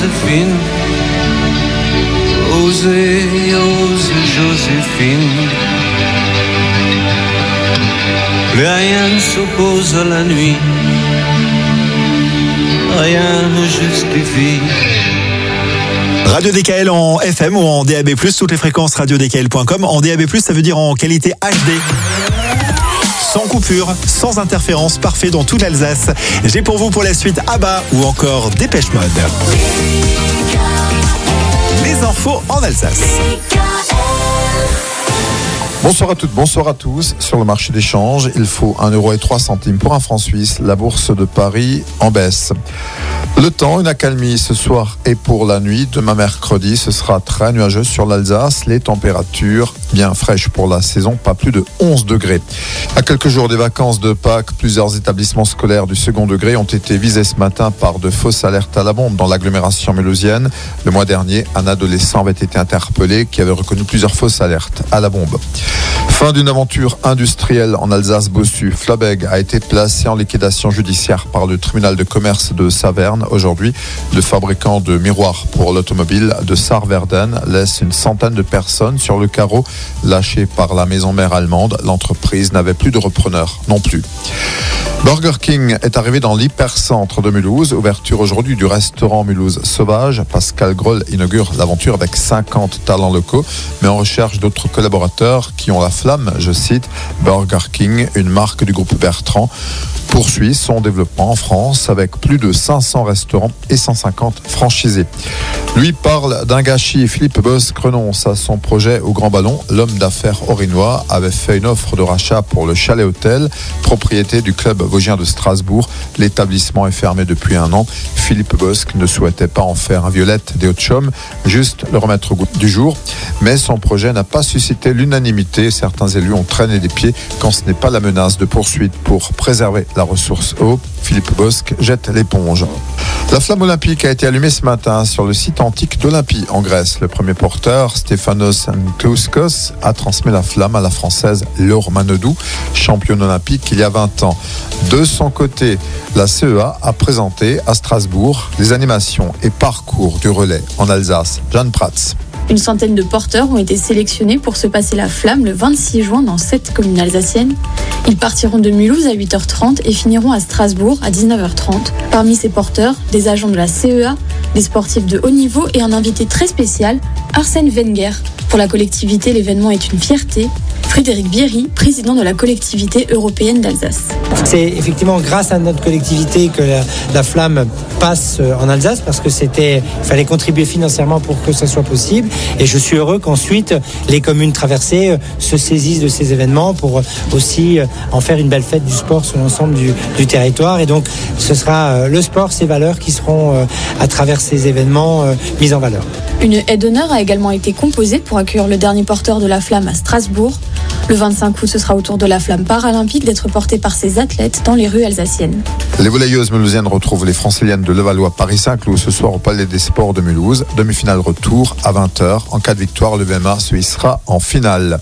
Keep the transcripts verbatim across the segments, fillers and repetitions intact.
Joséphine, osez, osez Joséphine. Plus rien ne s'oppose à la nuit, rien ne justifie. Radio D K L en F M ou en D A B plus, toutes les fréquences radio d k l point com. En D A B plus, ça veut dire en qualité H D. Sans coupure, sans interférence, parfait dans toute l'Alsace. J'ai pour vous pour la suite ABBA ou encore Dépêche Mode. Les infos en Alsace. Bonsoir à toutes, bonsoir à tous. Sur le marché d'échange, il faut un euro et trois centimes pour un franc suisse. La bourse de Paris en baisse. Le temps, une accalmie ce soir et pour la nuit. Demain mercredi, ce sera très nuageux sur l'Alsace. Les températures bien fraîches pour la saison, pas plus de onze degrés. À quelques jours des vacances de Pâques, plusieurs établissements scolaires du second degré ont été visés ce matin par de fausses alertes à la bombe dans l'agglomération mulhousienne. Le mois dernier, un adolescent avait été interpellé qui avait reconnu plusieurs fausses alertes à la bombe. Fin d'une aventure industrielle en Alsace-Bossu. Flabeg a été placé en liquidation judiciaire par le tribunal de commerce de Saverne. Aujourd'hui, le fabricant de miroirs pour l'automobile de Saarwerden laisse une centaine de personnes sur le carreau. Lâché par la maison mère allemande, l'entreprise n'avait plus de repreneur non plus. Burger King est arrivé dans l'hypercentre de Mulhouse. Ouverture aujourd'hui du restaurant Mulhouse Sauvage. Pascal Groll inaugure l'aventure avec cinquante talents locaux, mais on recherche d'autres collaborateurs qui ont la flamme, je cite. Burger King, une marque du groupe Bertrand, poursuit son développement en France avec plus de cinq cents restaurants et cent cinquante franchisés. Lui parle d'un gâchis. Philippe Bosque renonce à son projet au Grand Ballon. L'homme d'affaires orinois avait fait une offre de rachat pour le Chalet Hôtel, propriété du club vosgien de Strasbourg. L'établissement est fermé depuis un an. Philippe Bosque ne souhaitait pas en faire un Violette des Hauts-de-Chaume, juste le remettre au goût du jour. Mais son projet n'a pas suscité l'unanimité. Certains élus ont traîné des pieds quand ce n'est pas la menace de poursuite pour préserver la ressource eau. Philippe Bosque jette l'éponge. La flamme olympique a été allumée ce matin sur le site antique d'Olympie en Grèce. Le premier porteur, Stéphanos Nklouskos, a transmis la flamme à la Française Laure Manodou, championne olympique il y a vingt ans. De son côté, la C E A a présenté à Strasbourg les animations et parcours du relais en Alsace. Jeanne Prats. Une centaine de porteurs ont été sélectionnés pour se passer la flamme le vingt-six juin dans sept communes alsaciennes. Ils partiront de Mulhouse à huit heures trente et finiront à Strasbourg à dix-neuf heures trente. Parmi ces porteurs, des agents de la C E A, des sportifs de haut niveau et un invité très spécial, Arsène Wenger. Pour la collectivité, l'événement est une fierté. Frédéric Bierry, président de la collectivité européenne d'Alsace. C'est effectivement grâce à notre collectivité que la, la flamme passe en Alsace parce que c'était, il fallait contribuer financièrement pour que ça soit possible. Et je suis heureux qu'ensuite les communes traversées se saisissent de ces événements pour aussi en faire une belle fête du sport sur l'ensemble du, du territoire. Et donc ce sera le sport, ses valeurs qui seront à travers ces événements mises en valeur. Une aide d'honneur a également été composée pour accueillir le dernier porteur de la flamme à Strasbourg. Le vingt-cinq août, ce sera au tour de la flamme paralympique d'être portée par ses athlètes dans les rues alsaciennes. Les volleyeuses mulhousiennes retrouvent les franciliennes de Levallois-Paris-Saint-Cloud ce soir au Palais des Sports de Mulhouse. Demi-finale retour à vingt heures. En cas de victoire, le V M A se hissera en finale.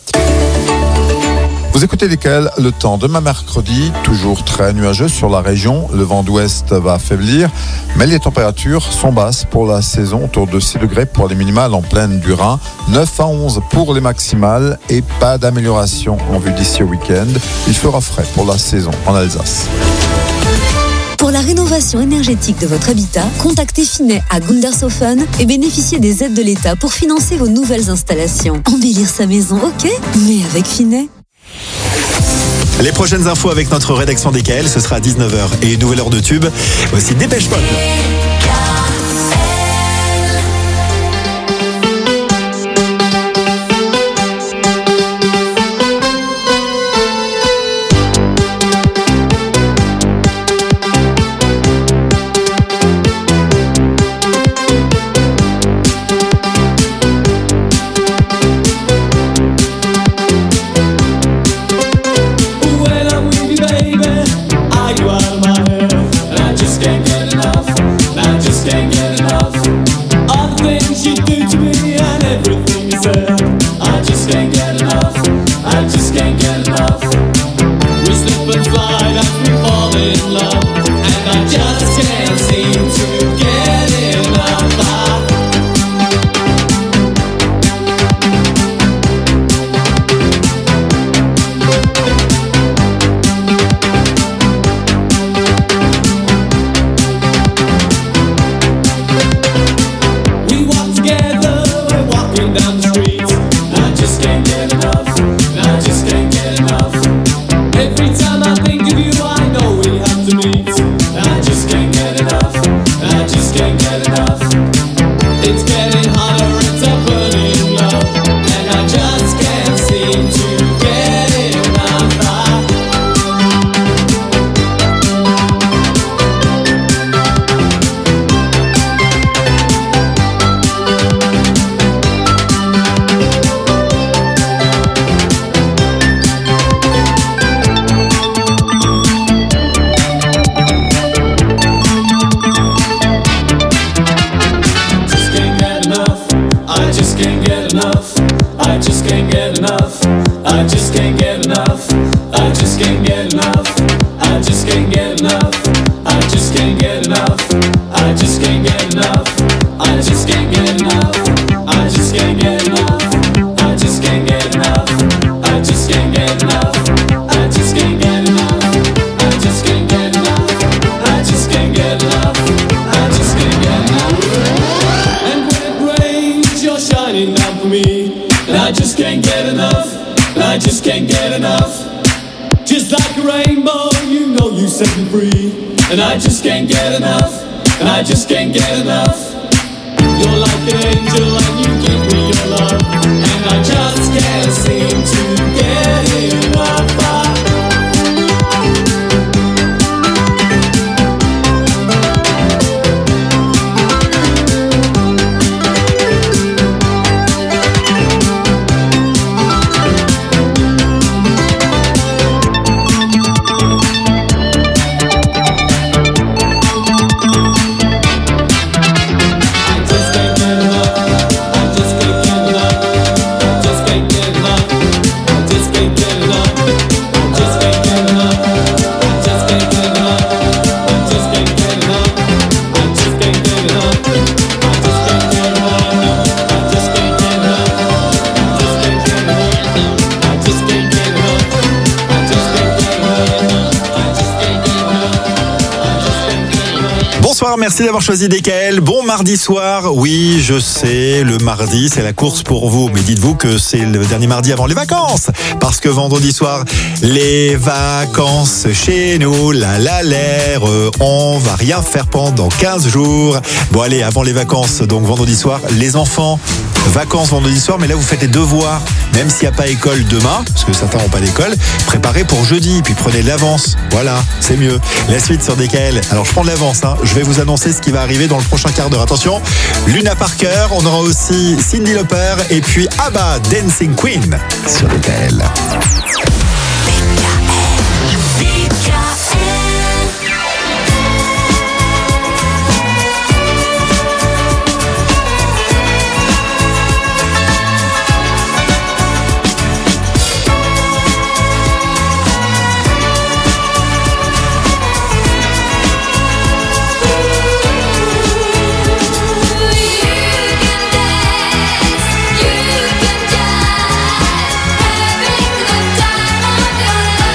Vous écoutez D K L, le temps demain mercredi, toujours très nuageux sur la région. Le vent d'ouest va affaiblir, mais les températures sont basses pour la saison, autour de six degrés pour les minimales en plaine du Rhin, neuf à onze pour les maximales et pas d'amélioration en vue d'ici au week-end. Il fera frais pour la saison en Alsace. Pour la rénovation énergétique de votre habitat, contactez Finet à Gundershofen et bénéficiez des aides de l'État pour financer vos nouvelles installations. Embellir sa maison, ok, mais avec Finet. Les prochaines infos avec notre rédaction D K L, ce sera à dix-neuf heures et une nouvelle heure de tube. Voici Dépêche Mode. Love, and I just can't seem to get enough. just can't get enough. I just can't get enough. Every time I think of you, I know we have to meet. I just can't get enough. I just can't get enough. It's getting hotter, it's a burning love, and I just can't seem to get enough. I just can't get enough. I just can't get enough. I just can't get enough. I just can't get enough. I just can't get enough. I just can't get enough. I just can't get enough. I just can't get enough. I just can't get enough. I just can't get enough. I just can't get enough. I just can't get enough. I just can't get enough. I just can't get enough. I just can't get enough. And when it rains, you're shining down for me, and I just can't get enough. And I just can't get enough. Just like a rainbow, you know you set me free, and I just can't get enough. And I just can't get enough. You're like an angel and you give me your love, and I just can't seem to get enough. I Bonsoir, merci d'avoir choisi D K L. Bon mardi soir. Oui, je sais, le mardi, c'est la course pour vous. Mais dites-vous que c'est le dernier mardi avant les vacances. Parce que vendredi soir, les vacances chez nous, la la l'air, euh, on va rien faire pendant quinze jours. Bon allez, avant les vacances, donc vendredi soir, les enfants, vacances vendredi soir, mais là vous faites les devoirs. Même s'il n'y a pas école demain, parce que certains n'ont pas d'école, préparez pour jeudi, puis prenez de l'avance. Voilà, c'est mieux. La suite sur D K L. Alors je prends de l'avance, hein. Je vais vous annoncer ce qui va arriver dans le prochain quart d'heure. Attention, Luna Parker, on aura aussi Cyndi Lauper et puis ABBA, Dancing Queen sur D K L. You can die, having the time of your life.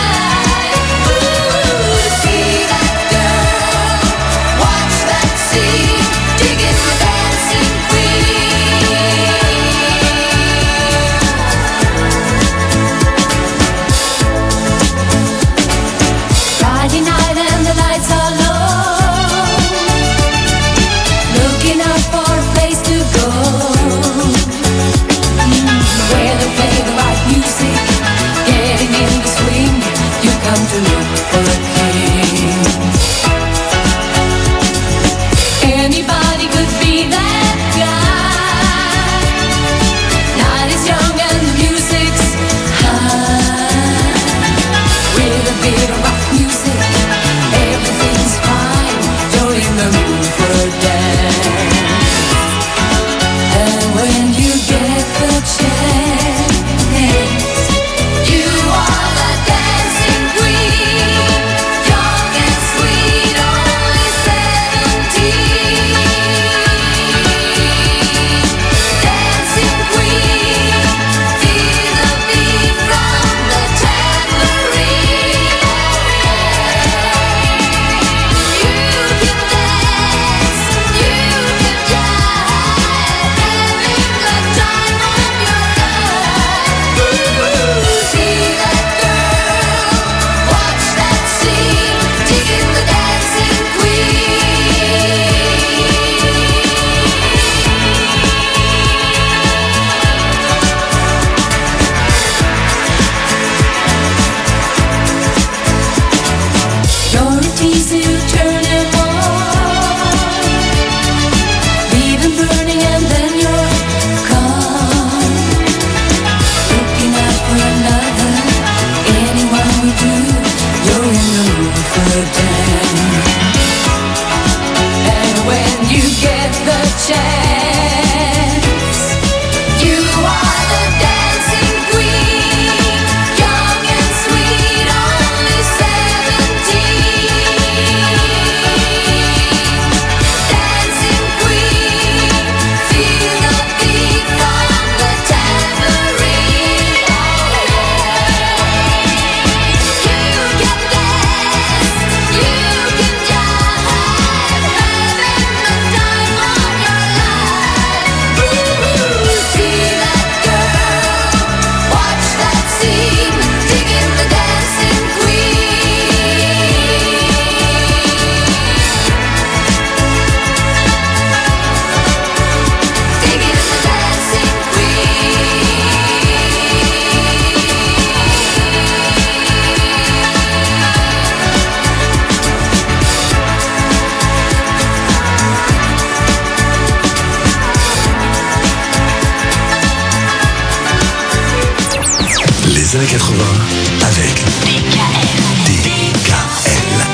des années quatre-vingts avec D K L. D K L.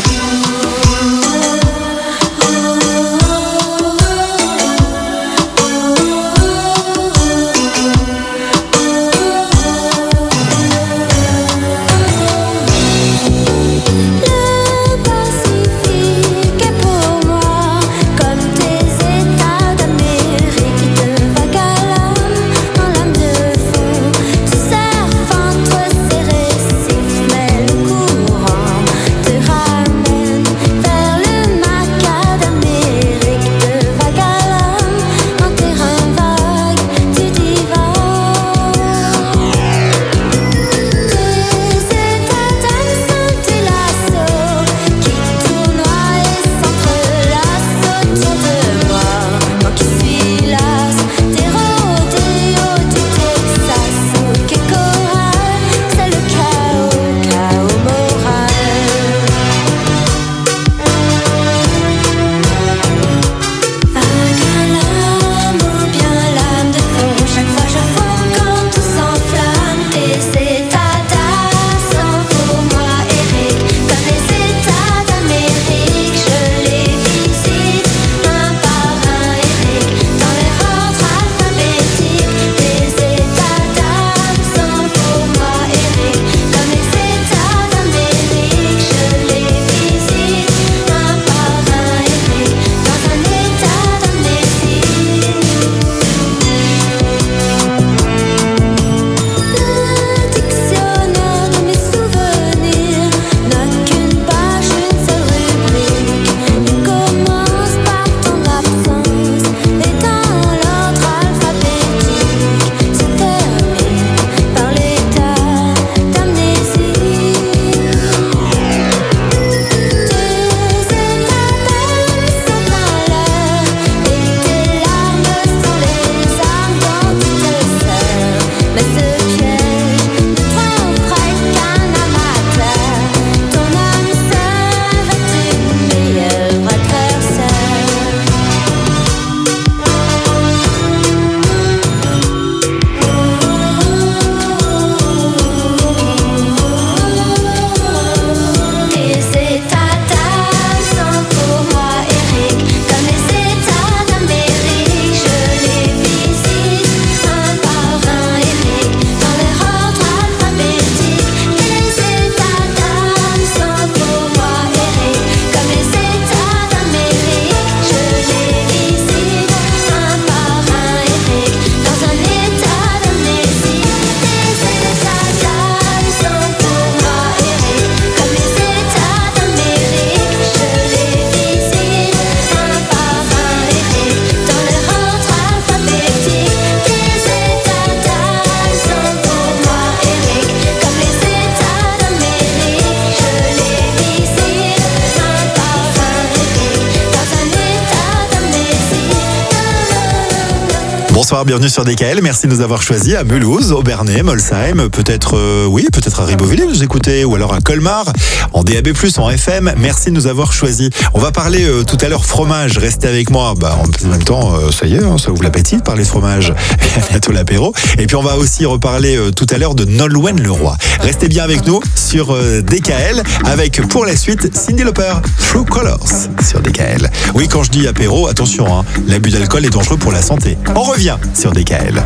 Bonsoir, bienvenue sur D K L. Merci de nous avoir choisis à Mulhouse, au Bernay, Molsheim, peut-être, euh, oui, peut-être à Ribeauvillé, nous écouter, ou alors à Colmar, en D A B plus, en F M. Merci de nous avoir choisis. On va parler euh, tout à l'heure fromage. Restez avec moi. Bah, en même temps, euh, ça y est, hein, ça ouvre l'appétit de parler de fromage. Bientôt l'apéro. Et puis on va aussi reparler euh, tout à l'heure de Nolwenn-Leroy. Restez bien avec nous sur euh, D K L, avec pour la suite Cyndi Lauper, True Colors sur D K L. Oui, quand je dis apéro, attention, hein, l'abus d'alcool est dangereux pour la santé. On revient sur D K L.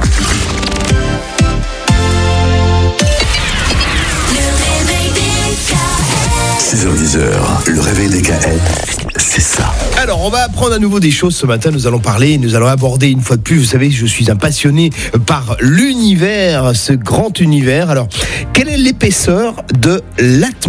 six heures dix, le réveil des K L, c'est ça. Alors, on va apprendre à nouveau des choses ce matin. Nous allons parler, nous allons aborder une fois de plus. Vous savez, je suis un passionné par l'univers, ce grand univers. Alors, quelle est l'épaisseur de l'atmosphère ?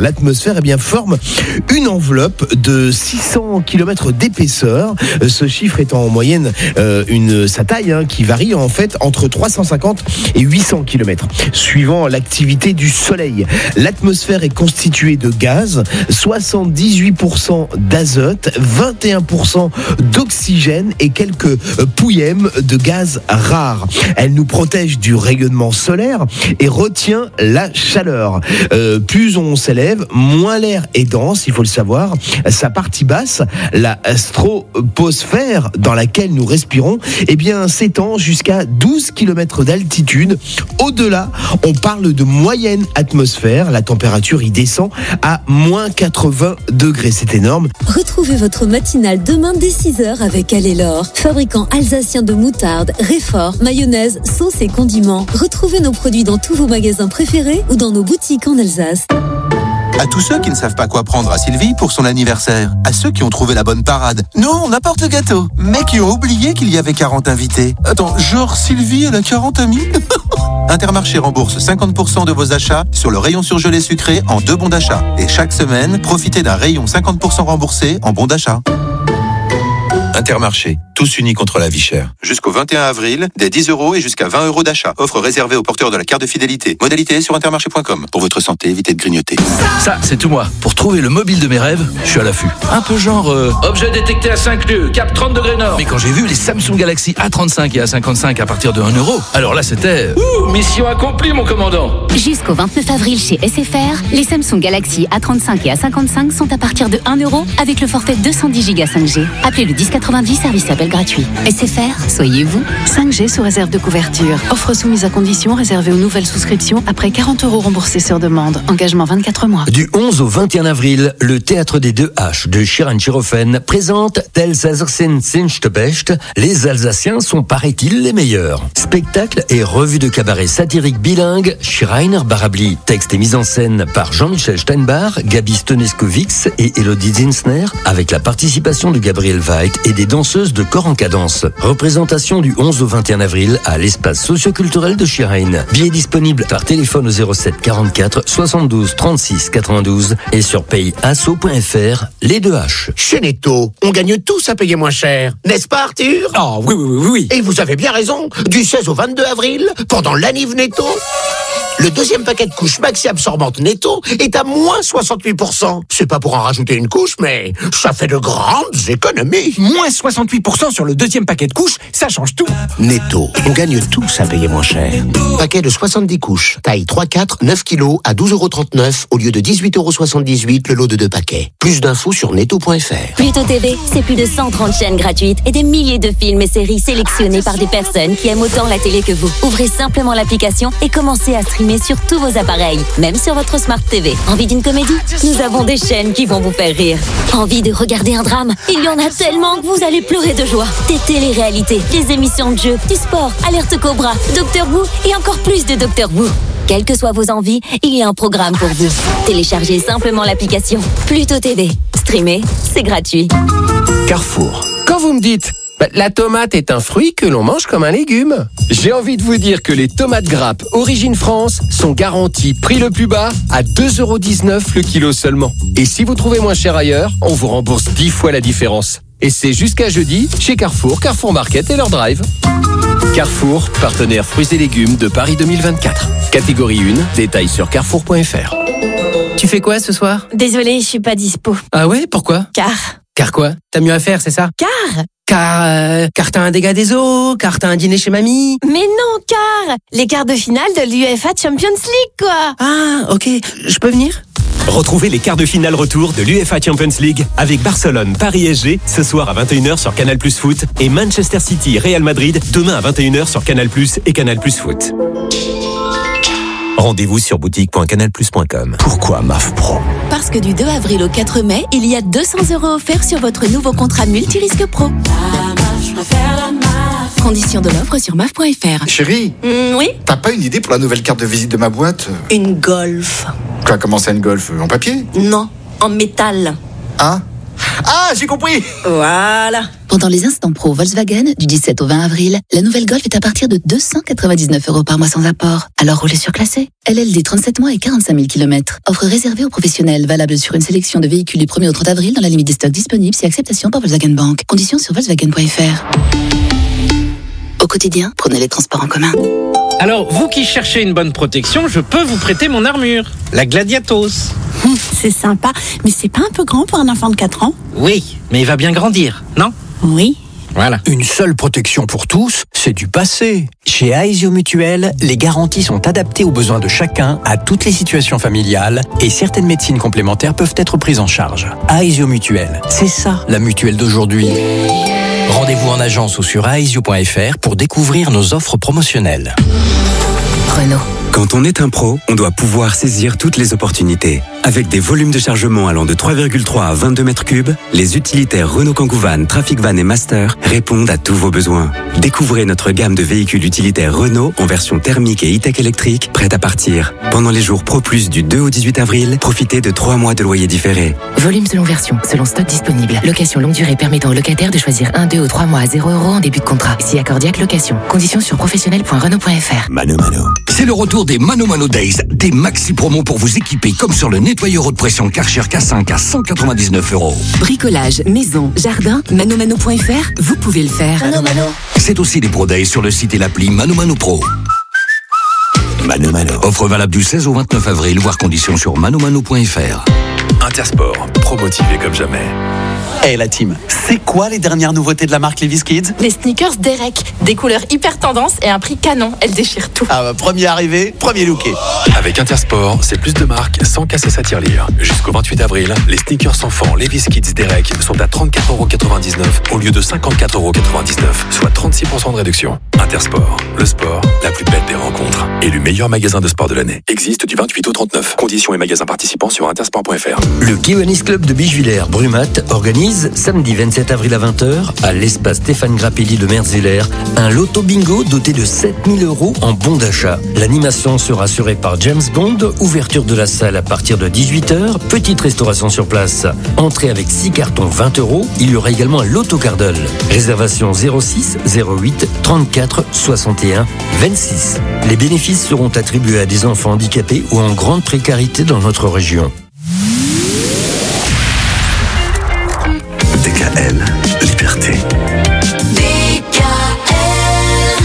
L'atmosphère, eh bien, forme une enveloppe de six cents kilomètres d'épaisseur. Ce chiffre étant en moyenne euh, une, sa taille, hein, qui varie en fait entre trois cent cinquante et huit cents kilomètres, suivant l'activité du Soleil. L'atmosphère est constituée de gaz, soixante-dix-huit pour cent d'air d'azote, vingt et un pour cent d'oxygène et quelques pouillèmes de gaz rares. Elle nous protège du rayonnement solaire et retient la chaleur. Euh, plus on s'élève, moins l'air est dense, il faut le savoir. Sa partie basse, la stratosphère dans laquelle nous respirons, eh bien, s'étend jusqu'à douze kilomètres d'altitude. Au-delà, on parle de moyenne atmosphère. La température y descend à moins quatre-vingts degrés. C'est énorme. Retrouvez votre matinale demain dès six heures avec Alélor, fabricant alsacien de moutarde, réfort, mayonnaise, sauce et condiments. Retrouvez nos produits dans tous vos magasins préférés ou dans nos boutiques en Alsace. À tous ceux qui ne savent pas quoi prendre à Sylvie pour son anniversaire. À ceux qui ont trouvé la bonne parade. Nous, on apporte le gâteau. Mais qui ont oublié qu'il y avait quarante invités. Attends, genre Sylvie, elle a quarante amis? Intermarché rembourse cinquante pour cent de vos achats sur le rayon surgelé sucré en deux bons d'achat. Et chaque semaine, profitez d'un rayon cinquante pour cent remboursé en bons d'achat. Intermarché, tous unis contre la vie chère. Jusqu'au vingt et un avril, des dix euros et jusqu'à vingt euros d'achat. Offre réservée aux porteurs de la carte de fidélité. Modalité sur intermarché point com. Pour votre santé, évitez de grignoter. Ça, c'est tout moi. Pour trouver le mobile de mes rêves, je suis à l'affût. Un peu genre... Euh... Objet détecté à cinq lieues, cap trente degrés nord. Mais quand j'ai vu les Samsung Galaxy A trente-cinq et A cinquante-cinq à partir de un euro, alors là, c'était... Ouh, mission accomplie, mon commandant. Jusqu'au vingt-neuf avril chez S F R, les Samsung Galaxy A trente-cinq et A cinquante-cinq sont à partir de un euro avec le forfait deux cent dix giga cinq G. Appelez le dix quatre-vingt-dix, service appel gratuit. S F R, soyez vous. cinq G sous réserve de couverture. Offre soumise à condition réservée aux nouvelles souscriptions après quarante euros remboursés sur demande. Engagement vingt-quatre mois. Du onze au vingt et un avril, le Théâtre des Deux H de Schirren-Schirhofen présente Tels Elsassen sind die Besten. Les Alsaciens sont, paraît-il, les meilleurs. Spectacle et revue de cabaret satirique bilingue, Schreiner Barabli. Texte et mise en scène par Jean-Michel Steinbach, Gabi Stoneskovics et Elodie Zinsner, avec la participation de Gabriel Veit et des danseuses de corps en cadence. Représentation du onze au vingt et un avril à l'espace socioculturel de Schirren. Billets disponibles par téléphone au zéro sept quarante-quatre soixante-douze trente-six quatre-vingt-douze et sur payasso point f r. Les deux H. Chez Netto, on gagne tous à payer moins cher. N'est-ce pas, Arthur? Oh, oui, oui, oui, oui. Et vous avez bien raison. Du seize au vingt-deux avril, pendant l'anniv Netto, le deuxième paquet de couches maxi absorbantes Netto est à moins soixante-huit pour cent. C'est pas pour en rajouter une couche, mais ça fait de grandes économies. Moins soixante-huit pour cent sur le deuxième paquet de couches, ça change tout. Netto, on gagne tous à payer moins cher. Paquet de soixante-dix couches, taille trois quatre, neuf kilos à douze euros trente-neuf au lieu de dix-huit euros soixante-dix-huit le lot de deux paquets. Plus d'infos sur netto point f r. Pluto T V, c'est plus de cent trente chaînes gratuites et des milliers de films et séries sélectionnés par des personnes qui aiment autant la télé que vous. Ouvrez simplement l'application et commencez à streamer sur tous vos appareils, même sur votre Smart T V. Envie d'une comédie? Nous avons des chaînes qui vont vous faire rire. Envie de regarder un drame? Il y en a tellement que vous allez pleurer de joie. Des téléréalités, des émissions de jeux, du sport, Alerte Cobra, Docteur Who et encore plus de Docteur Who. Quelles que soient vos envies, il y a un programme pour vous. Téléchargez simplement l'application Pluto T V. Streamer, c'est gratuit. Carrefour. Quand vous me dites bah, la tomate est un fruit que l'on mange comme un légume, j'ai envie de vous dire que les tomates grappes Origine France sont garanties prix le plus bas à deux euros dix-neuf le kilo seulement. Et si vous trouvez moins cher ailleurs, on vous rembourse dix fois la différence. Et c'est jusqu'à jeudi chez Carrefour, Carrefour Market et leur drive. Carrefour, partenaire fruits et légumes de Paris deux mille vingt-quatre. Catégorie un, détails sur carrefour point f r. Tu fais quoi ce soir? Désolée, je suis pas dispo. Ah ouais, pourquoi? Car. Car quoi? T'as mieux à faire, c'est ça? Car. Car, euh, car t'as un dégât des eaux, car t'as un dîner chez mamie. Mais non, car les quarts de finale de l'U E F A Champions League, quoi. Ah, ok, je peux venir? Retrouvez les quarts de finale retour de l'U E F A Champions League avec Barcelone, Paris S G ce soir à vingt et une heures sur Canal Plus Foot et Manchester City, Real Madrid demain à vingt et une heures sur Canal Plus et Canal Plus Foot. Rendez-vous sur boutique point canal plus point com. Pourquoi M A F Pro? Parce que du deux avril au quatre mai, il y a deux cents euros offerts sur votre nouveau contrat multirisque pro. Conditions de l'offre sur M A F point f r. Chérie, mmh, oui. T'as pas une idée pour la nouvelle carte de visite de ma boîte? Une Golf. Quoi, comment ça, une Golf? En papier? Non, en métal. Ah Ah, j'ai compris. Voilà. Pendant les instants pro Volkswagen, du dix-sept au vingt avril, la nouvelle Golf est à partir de deux cent quatre-vingt-dix-neuf euros par mois sans apport. Alors roulez surclassé. L L D trente-sept mois et quarante-cinq mille kilomètres. Offre réservée aux professionnels, valable sur une sélection de véhicules du premier au trente avril dans la limite des stocks disponibles si acceptation par Volkswagen Bank. Conditions sur volkswagen point f r. Au quotidien, prenez les transports en commun. Alors, vous qui cherchez une bonne protection, je peux vous prêter mon armure, la Gladiatos. c'est sympa, mais c'est pas un peu grand pour un enfant de quatre ans? Oui, mais il va bien grandir, non? Oui. Voilà. Une seule protection pour tous, c'est du passé. Chez Aesio Mutuel, les garanties sont adaptées aux besoins de chacun, à toutes les situations familiales, et certaines médecines complémentaires peuvent être prises en charge. Aesio Mutuel, c'est ça la mutuelle d'aujourd'hui. Rendez-vous en agence ou sur aesio point f r pour découvrir nos offres promotionnelles. Renault. Quand on est un pro, on doit pouvoir saisir toutes les opportunités. Avec des volumes de chargement allant de trois virgule trois à vingt-deux mètres cubes, les utilitaires Renault Kangoo Van, Trafic Van et Master répondent à tous vos besoins. Découvrez notre gamme de véhicules utilitaires Renault en version thermique et e-tech électrique, prête à partir. Pendant les jours Pro Plus du deux au dix-huit avril, profitez de trois mois de loyer différé. Volume selon version, selon stock disponible. Location longue durée permettant au locataire de choisir un, deux ou trois mois à zéro euros en début de contrat. Si accordiaque location. Conditions sur professionnel point renault point f r. Mano Mano. C'est le retour des Mano Mano Days, des maxi promos pour vous équiper comme sur le nettoyeur haute pression Karcher K cinq à cent quatre-vingt-dix-neuf euros. Bricolage, maison, jardin, mano mano point f r, vous pouvez le faire. Mano Mano. C'est aussi des Pro Days sur le site et l'appli Mano Mano Pro. Mano Mano. Offre valable du seize au vingt-neuf avril, voire conditions sur mano mano point f r. Intersport, pro-motivé comme jamais. Hey la team, c'est quoi les dernières nouveautés de la marque Levi's Kids? Les sneakers Derek, des couleurs hyper tendance et un prix canon, elles déchirent tout. Ah bah premier arrivé, premier looké. Avec Intersport, c'est plus de marques sans casser sa tirelire. Jusqu'au vingt-huit avril, les sneakers enfants Levi's Kids Derek sont à trente-quatre euros quatre-vingt-dix-neuf au lieu de cinquante-quatre euros quatre-vingt-dix-neuf, soit trente-six pour cent de réduction. Intersport, le sport, la plus belle des rencontres. Élu meilleur magasin de sport de l'année. Existe du vingt-huit au trente-neuf. Conditions et magasins participants sur intersport point f r. Le Kiwanis Club de Bichevillers Brumat organise samedi vingt-sept avril à vingt heures à l'espace Stéphane Grappelli de Merziller un loto bingo doté de sept mille euros en bon d'achat. L'animation sera assurée par James Bond, ouverture de la salle à partir de dix-huit heures, petite restauration sur place. Entrée avec six cartons vingt euros, il y aura également un loto cardole. Réservation zéro six zéro huit trente-quatre soixante et un vingt-six. Les bénéfices seront attribués à des enfants handicapés ou en grande précarité dans notre région. D K L, liberté. D K L.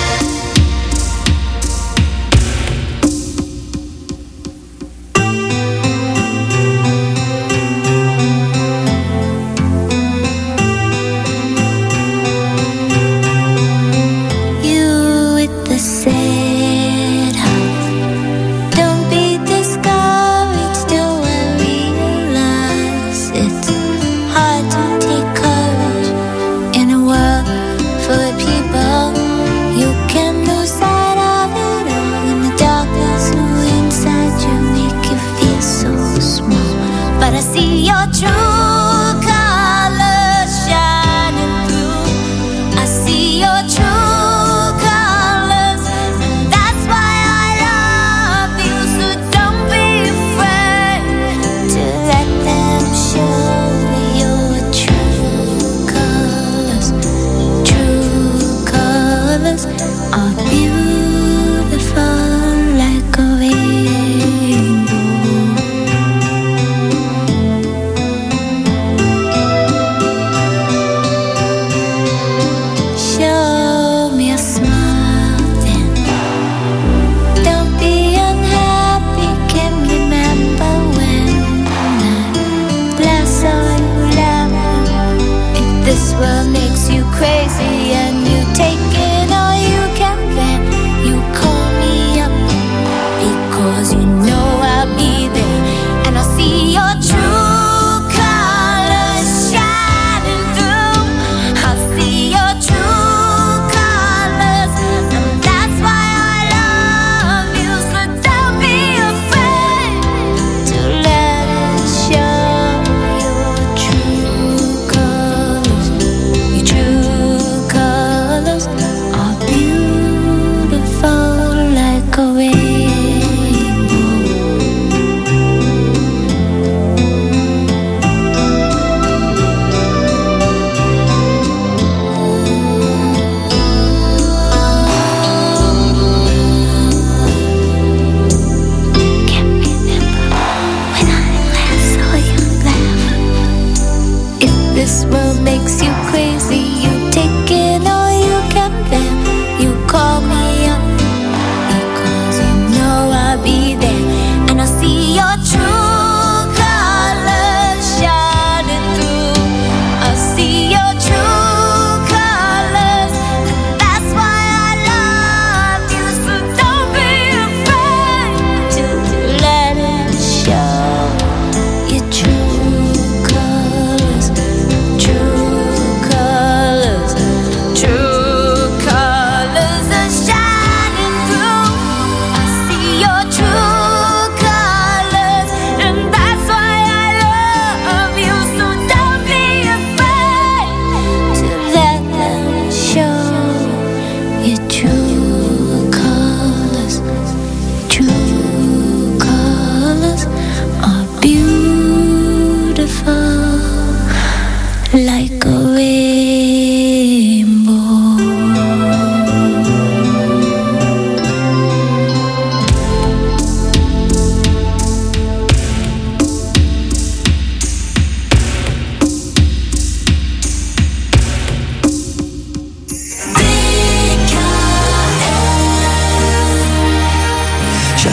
You with the sad heart. Don't be discouraged, still I realize it's hard to take courage in a world full of people. You can lose sight of it all, and the darkness inside you make you feel so small. But I see your true colors shining through. I see your true colors, and that's why I love you. So don't be afraid to let them show your true colors. True colors are beautiful like a rainbow. Show me a smile then. Don't be unhappy, can remember when I last saw you laugh. If this world makes you crazy and you take it all you can bear, you call me up because you know I'll be there, and I'll see your true colors shining through. I'll see your true colors, and that's why I love you. So don't be afraid to let us show your true colors. Your true colors are beautiful like a rainbow. If this world makes you crazy, you take it all you can bear. You call me up because you know I'll be there, and I'll see your true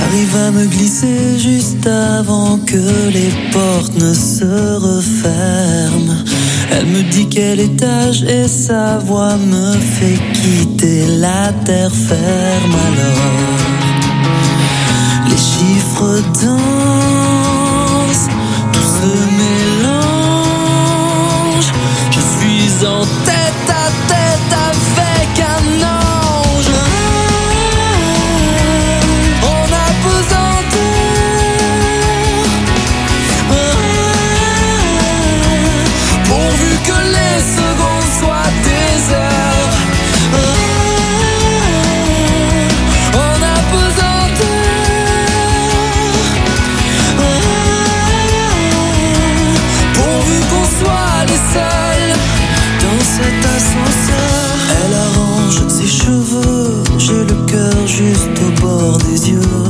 J'arrive à me glisser juste avant que les portes ne se referment. Elle me dit quel étage et sa voix me fait quitter la terre ferme. Alors les chiffres dansent, tout se mélange. Je suis en tête à tête avec un ange. Elle arrange ses cheveux, j'ai le cœur juste au bord des yeux.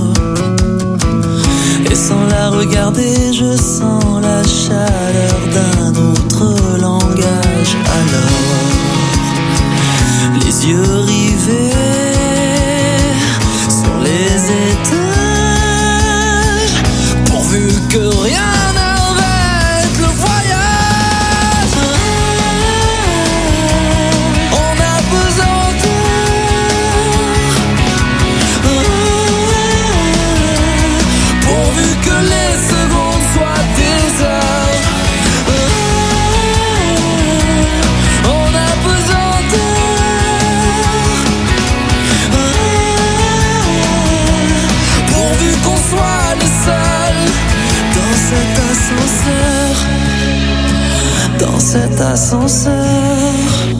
Et sans la regarder, je sens la chaleur d'un autre langage. Alors, les yeux rivés sur les étages, pourvu que rien dans cet ascenseur.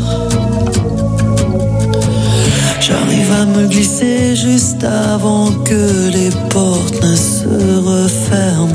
J'arrive à me glisser juste avant que les portes ne se referment.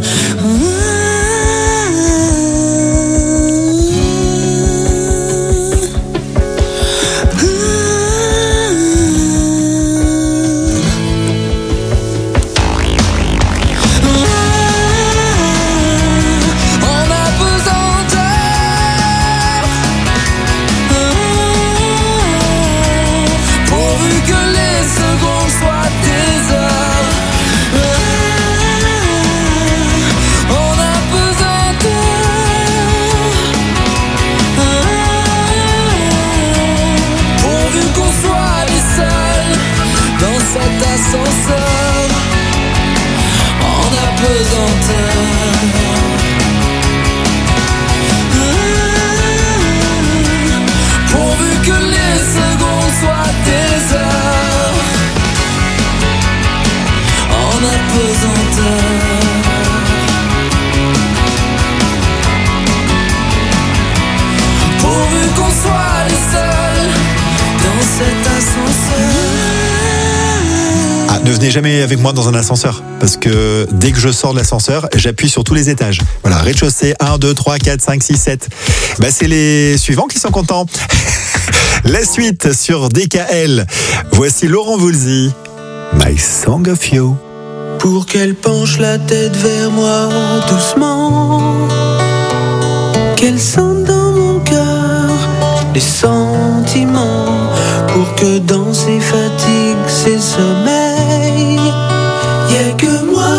Ne venez jamais avec moi dans un ascenseur, parce que dès que je sors de l'ascenseur, j'appuie sur tous les étages. Voilà, rez-de-chaussée, un, deux, trois, quatre, cinq, six, sept. Bah, c'est les suivants qui sont contents. La suite sur D K L. Voici Laurent Voulzy, My Song of You. Pour qu'elle penche la tête vers moi doucement, qu'elle sente dans mon cœur les sentiments, pour que dans ses fatigues, ses sommeils, y'a que moi.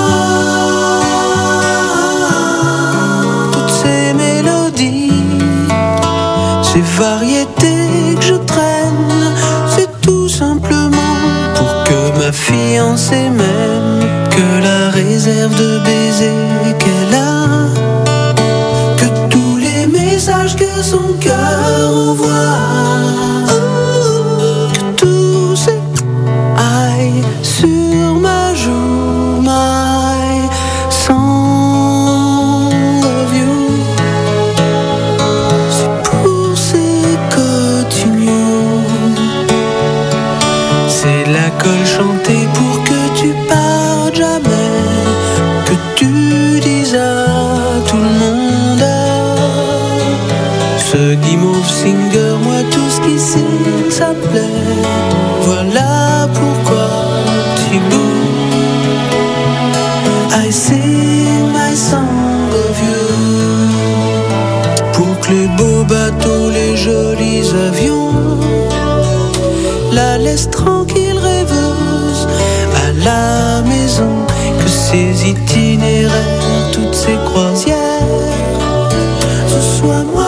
Toutes ces mélodies, ces variétés que je traîne, c'est tout simplement pour que ma fiancée m'aime, que la réserve de baisers qu'elle a, que tous les messages que son cœur envoie, que tout ces aille sur ma joue, my song of you. C'est pour ces continues, c'est la colle chantée pour que tu partes jamais, que tu dises à tout le monde, ce guimauve singer, moi tout ce qui signe ça plaît. Voilà pourquoi Thibaut, I sing my song of you. Pour que les beaux bateaux, les jolis avions la laissent tranquille rêveuse à la maison. ces itinéraires, toutes ces croisières, ce soit moi.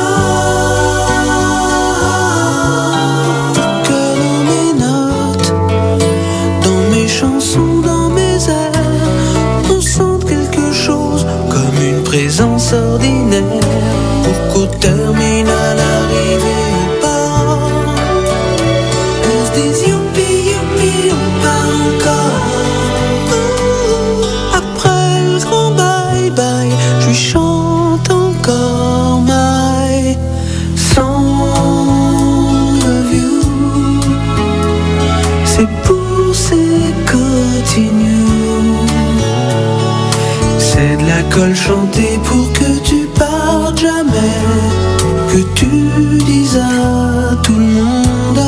Que dans mes notes, dans mes chansons, dans mes airs, on sente quelque chose comme une présence ordinaire. Pour qu'au terminal arrivé au port, on se dise youpi, youpi, on part encore. Ouh, après le grand bye bye, je lui chante encore my song of you. C'est pour ces continues, c'est de la colle chantée pour que tu partes jamais, que tu dises à tout le monde.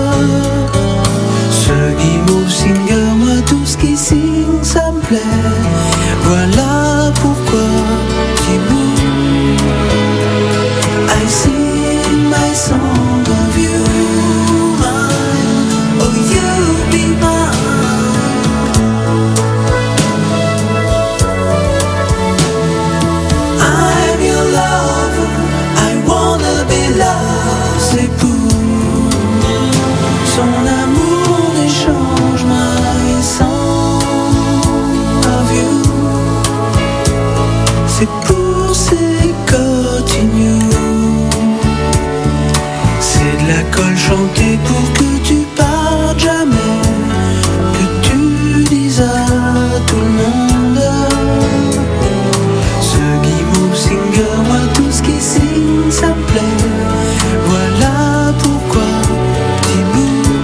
Ce guimauve singer, moi tout ce qui signe ça me plaît. Voilà pourquoi petit bout I sing my song of you. Mine, oh you be mine. I'm your lover, I wanna be loved. C'est pour son amour d'échange, my song of you. C'est pour ces continues, c'est de la colle chantée pour que tu partes jamais, que tu dises à tout le monde. Ce guimauve singer, moi tout ce qui signe ça me plaît. Voilà pourquoi petit bout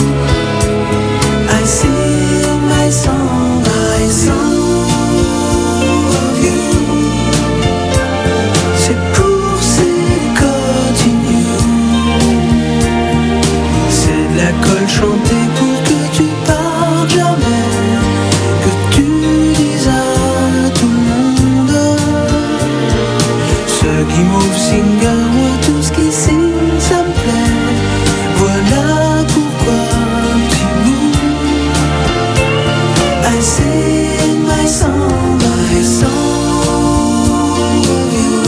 I sing my song, I song of you. C'est pour ces continues, c'est de la colle chantée pour que tu partes jamais, que tu dises à tout le monde. Ce guimauve singer, moi tout ce qui signe ça me plaît. Voilà pourquoi petit bout I sing my song, my song of you.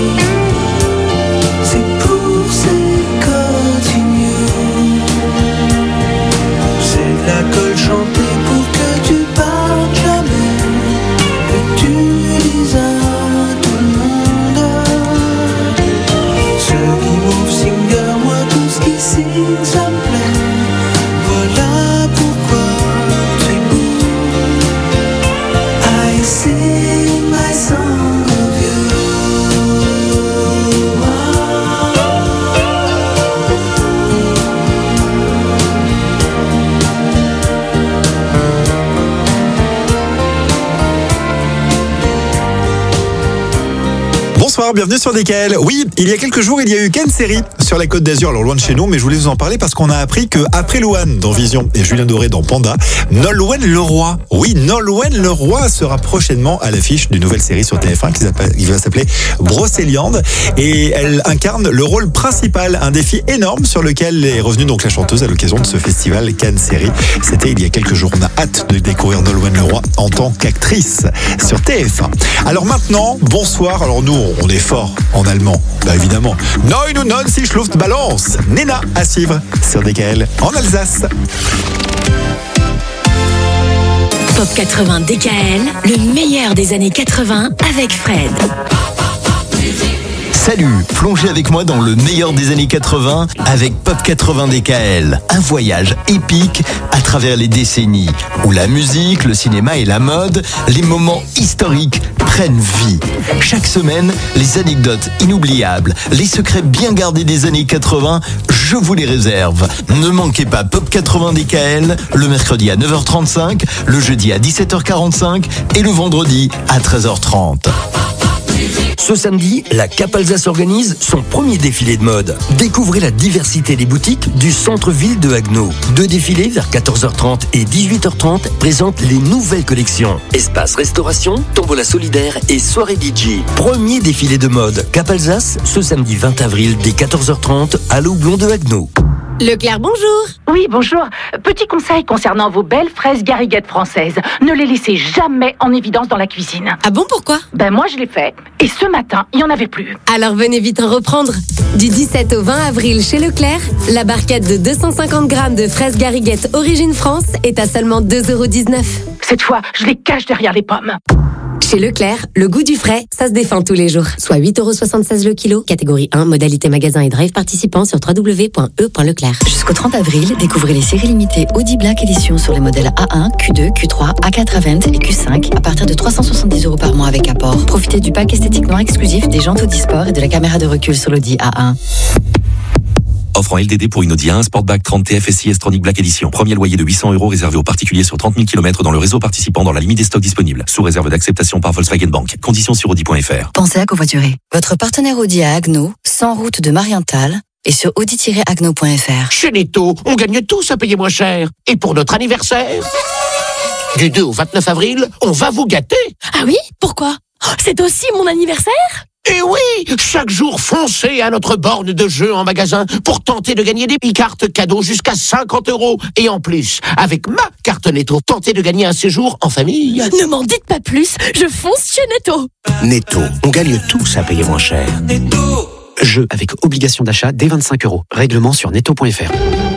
C'est pour ces continues, c'est de la colle chantée pour que tu partes jamais, que tu dises à tout le monde. Ce guimauve singer, moi tout ce qui signe ça me plaît. Voilà pourquoi c'est beau I sing my song of you. Bonsoir, bienvenue sur D K L. Oui, il y a quelques jours, il y a eu Ken Série sur la Côte d'Azur, alors loin de chez nous, mais je voulais vous en parler parce qu'on a appris que après Louane dans Vision et Julien Doré dans Panda, Nolwenn Leroy, oui, Nolwenn Leroy sera prochainement à l'affiche d'une nouvelle série sur T F un qui, qui va s'appeler Brocéliande, et elle incarne le rôle principal, un défi énorme sur lequel est revenue donc la chanteuse à l'occasion de ce festival Ken Série. C'était il y a quelques jours. On a hâte de découvrir Nolwenn Leroy en tant qu'actrice sur T F un. Alors maintenant, bonsoir. Alors nous, on est fort en allemand, bah évidemment. Neun und neunzig Luftballons. Nena à suivre sur D K L en Alsace. Pop quatre-vingts D K L, le meilleur des années quatre-vingts avec Fred. Salut, plongez avec moi dans le meilleur des années quatre-vingts avec Pop quatre-vingts D K L. Un voyage épique à travers les décennies où la musique, le cinéma et la mode, les moments historiques prennent vie. Chaque semaine, les anecdotes inoubliables, les secrets bien gardés des années quatre-vingts, je vous les réserve. Ne manquez pas Pop quatre-vingts D K L le mercredi à neuf heures trente-cinq, le jeudi à dix-sept heures quarante-cinq et le vendredi à treize heures trente. Ce samedi, la Cap Alsace organise son premier défilé de mode. Découvrez la diversité des boutiques du centre-ville de Haguenau. Deux défilés vers quatorze heures trente et dix-huit heures trente présentent les nouvelles collections. Espace restauration, tombola solidaire et soirée D J. Premier défilé de mode Cap Alsace ce samedi vingt avril dès quatorze heures trente à l'Houblon de Haguenau. Leclerc, bonjour. Oui, bonjour. Petit conseil concernant vos belles fraises gariguettes françaises. Ne les laissez jamais en évidence dans la cuisine. Ah bon, pourquoi? Ben moi, je l'ai fait. Et ce matin, il n'y en avait plus. Alors venez vite en reprendre. Du dix-sept au vingt avril chez Leclerc, la barquette de deux cent cinquante grammes de fraises gariguettes Origine France est à seulement deux euros dix-neuf. Cette fois, je les cache derrière les pommes. Chez Leclerc, le goût du frais, ça se défend tous les jours. Soit huit euros soixante-seize le kilo, catégorie un, modalité magasin et drive participant sur w w w point e point leclerc. Jusqu'au trente avril, découvrez les séries limitées Audi Black Edition sur les modèles A un, Q deux, Q trois, A quatre à vingt et Q cinq à partir de trois cent soixante-dix euros par mois avec apport. Profitez du pack esthétique noir exclusif des jantes Audi Sport et de la caméra de recul sur l'Audi A un. Offre en L D D pour une Audi A un Sportback trente T F S I S-Tronic Black Edition. Premier loyer de huit cents euros réservé aux particuliers sur trente mille kilomètres dans le réseau participant dans la limite des stocks disponibles. Sous réserve d'acceptation par Volkswagen Bank. Conditions sur audi point f r. Pensez à covoiturer. Votre partenaire Audi à Agno, cent route de Marienthal et sur audi tiret agno point f r. Chez Netto, on gagne tous à payer moins cher. Et pour notre anniversaire, du deux au vingt-neuf avril, on va vous gâter. Ah oui? Pourquoi? C'est aussi mon anniversaire? Et oui, chaque jour, foncez à notre borne de jeu en magasin pour tenter de gagner des e-cartes cadeaux jusqu'à cinquante euros. Et en plus, avec ma carte Netto, tentez de gagner un séjour en famille. Ne m'en dites pas plus, je fonce chez Netto. Netto, on gagne tous à payer moins cher. Netto. Jeu avec obligation d'achat dès vingt-cinq euros. Règlement sur netto point f r.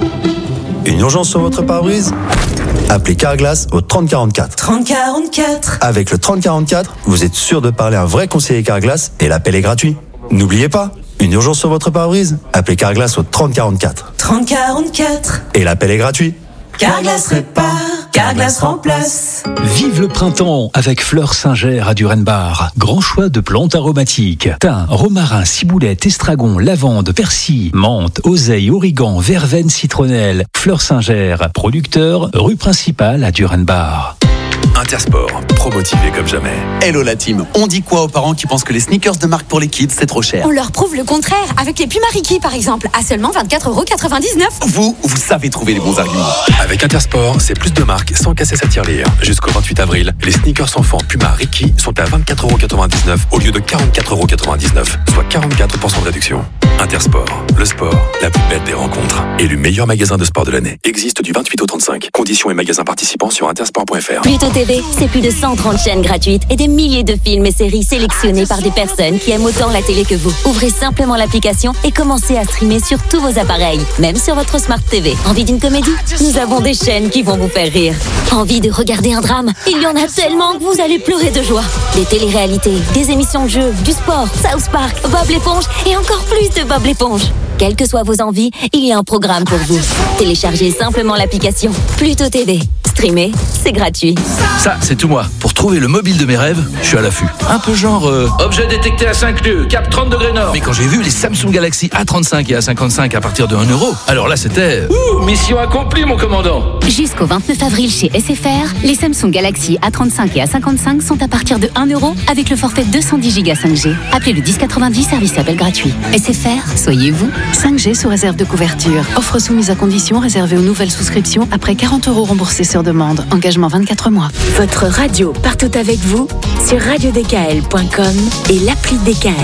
Une urgence sur votre pare-brise? Appelez Carglass au trente quarante-quatre. trente quarante-quatre. Avec le trente quarante-quatre, vous êtes sûr de parler à un vrai conseiller Carglass et l'appel est gratuit. N'oubliez pas, une urgence sur votre pare-brise? Appelez Carglass au trente quarante-quatre. trente quarante-quatre. Et l'appel est gratuit. Carglass répare, Carglass remplace. Vive le printemps avec Fleurs Singer à Durenbar. Grand choix de plantes aromatiques. Thym, romarin, ciboulette, estragon, lavande, persil, menthe, oseille, origan, verveine, citronnelle. Fleurs Singer, producteur, rue principale à Durenbar. Intersport, pro-motivé comme jamais. Hello la team, on dit quoi aux parents qui pensent que les sneakers de marque pour les kids c'est trop cher? On leur prouve le contraire, avec les Puma Ricky par exemple, à seulement vingt-quatre euros quatre-vingt-dix-neuf. Vous, vous savez trouver les bons arguments. Avec Intersport, c'est plus de marques sans casser sa tirelire. Jusqu'au vingt-huit avril, les sneakers enfants Puma Ricky sont à vingt-quatre euros quatre-vingt-dix-neuf au lieu de quarante-quatre euros quatre-vingt-dix-neuf, soit quarante-quatre pour cent de réduction. Intersport, le sport, la plus belle des rencontres. Élu meilleur magasin de sport de l'année. Existe du vingt-huit au trente-cinq. Conditions et magasins participants sur intersport point f r. Pluto T V, c'est plus de cent trente chaînes gratuites et des milliers de films et séries sélectionnés par des personnes qui aiment autant la télé que vous. Ouvrez simplement l'application et commencez à streamer sur tous vos appareils, même sur votre Smart T V. Envie d'une comédie? Nous avons des chaînes qui vont vous faire rire. Envie de regarder un drame? Il y en a tellement que vous allez pleurer de joie. Des téléréalités, des émissions de jeux, du sport, South Park, Bob l'éponge et encore plus de Bob l'éponge. Quelles que soient vos envies, il y a un programme pour vous. Téléchargez simplement l'application Pluto T V. Streamer, c'est gratuit. Ça, c'est tout moi. Pour trouver le mobile de mes rêves, je suis à l'affût. Un peu genre... Euh... Objet détecté à cinq lieues, cap trente degrés nord. Mais quand j'ai vu les Samsung Galaxy A trente-cinq et A cinquante-cinq à partir de un euro, alors là, c'était... Ouh, mission accomplie, mon commandant. Jusqu'au vingt-neuf avril chez S F R, les Samsung Galaxy A trente-cinq et A cinquante-cinq sont à partir de un euro avec le forfait deux cent dix giga cinq G. Appelez le dix quatre-vingt-dix, service appel gratuit. S F R, soyez vous. cinq G sous réserve de couverture. Offre soumise à condition réservée aux nouvelles souscriptions après quarante euros remboursés sur demande. Engagement vingt-quatre mois. Votre radio partout avec vous sur radio d k l point com et l'appli D K L.